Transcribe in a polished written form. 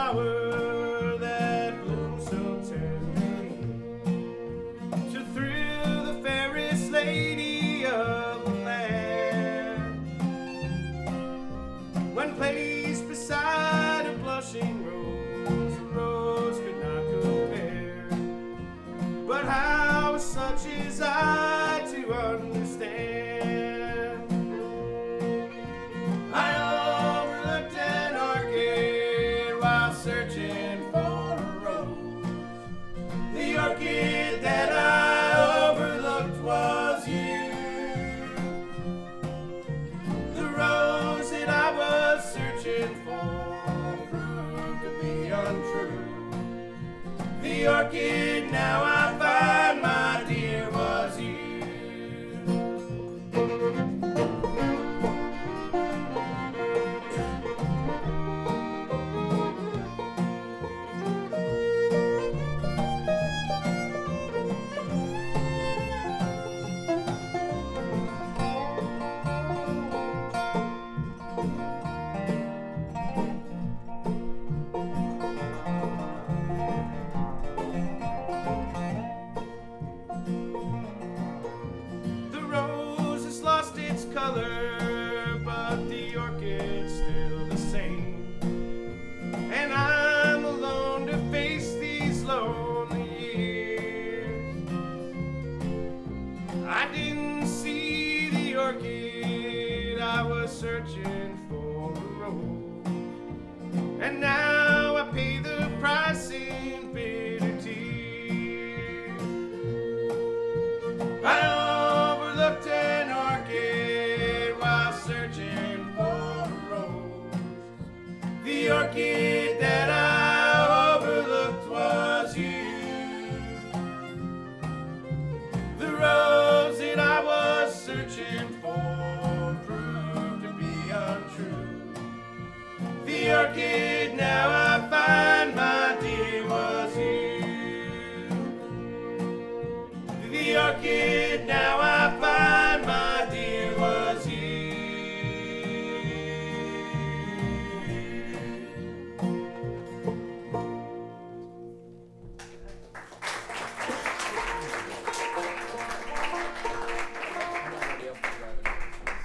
flower that blooms so tenderly to thrill the fairest lady of the land. When placed beside a blushing rose, a rose could not compare. But how is such as I to understand? I overlooked an orchid while searching for a rose. The orchid that I overlooked was you. The rose that I was searching for proved to be untrue. The orchid now I find, my dear, was you. Color, but the orchid's still the same. And I'm alone to face these lonely years. I didn't see the orchid, I was searching for a rose. And now I pay the price in bitter tears. I overlooked an orchid while searching for a rose. The orchid that I overlooked was you. The rose that I was searching for proved to be untrue. The orchid